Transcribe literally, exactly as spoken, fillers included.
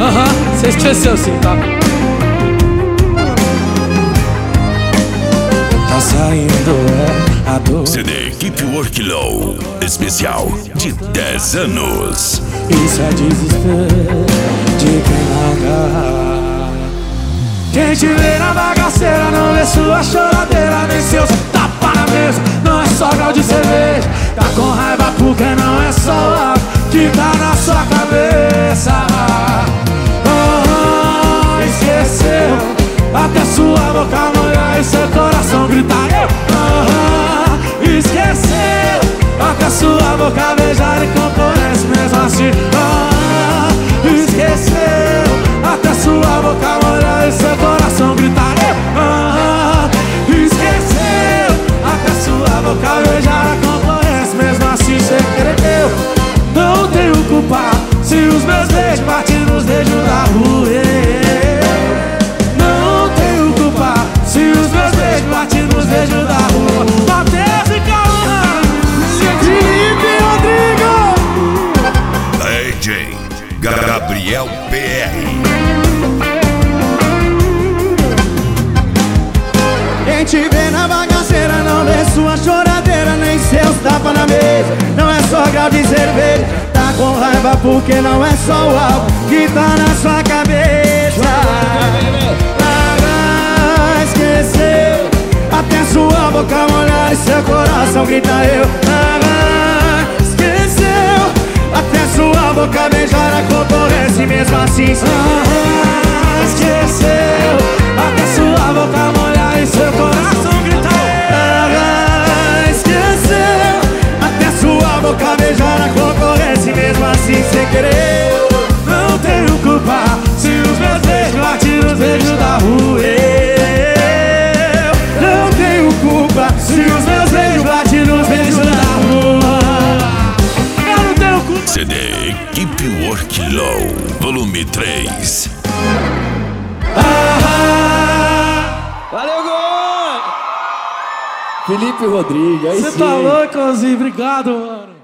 Aham, você esqueceu sim, tá? Tá saindo é a dor. C D Keep Work Low, especial de dez anos. Isso é desespero de quem não dá. Quem te vê na bagaceira não vê sua choradeira, nem seus tapa na mesa. Não é só grau de cerveja. Tá com raiva porque não é só o álcool que tá na sua cabeça. Oh, esqueceu até sua boca molhar e seu coração gritar. Oh, esqueceu até sua boca beijar e componente mesmo assim. Oh, esqueceu até sua boca molhar e seu coração gritar. Oh, esqueceu até sua boca beijar e componente mesmo assim. Cê cresceu, não tenho culpa se os meus beijos batem nos dedos da rua. Não tenho culpa se os meus beijos batem nos dedos da rua. Matheus e Calma, Felipe Rodrigo, D J Gabriel P R. Quem te vê na bagaceira não vê sua choradeira, nem seus tapas na mesa. Não é só grau de cerveja. Tá com raiva porque não é só o álcool que tá na sua cabeça. Ah, esqueceu até sua boca molhar e seu coração grita eu. Ah, esqueceu até sua boca beijar a concorrência e mesmo assim. Ah, esqueceu até sua boca molhar e seu coração grita eu. Ah, esqueceu até sua boca beijar a concorrência e mesmo assim sem querer. Não tenho culpa se os meus beijos batem nos beijos da rua. Eu não tenho culpa se os meus beijos batem nos beijos da rua. Eu não tenho culpa. C D Keep Work Low, volume três. Valeu, gol! Felipe Rodrigo, aí Você sim. tá louco, Ozzy? Obrigado, mano.